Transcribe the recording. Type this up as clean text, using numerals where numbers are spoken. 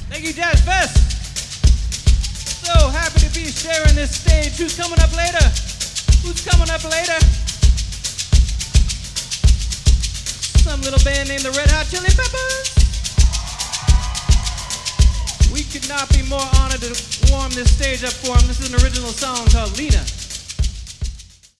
Thank you, Jazz Fest. So happy to be sharing this stage. Who's coming up later? Who's coming up later? Some little band named the Red Hot Chili Peppers. We could not be more honored to warm this stage up for them. This is an original song called Lena.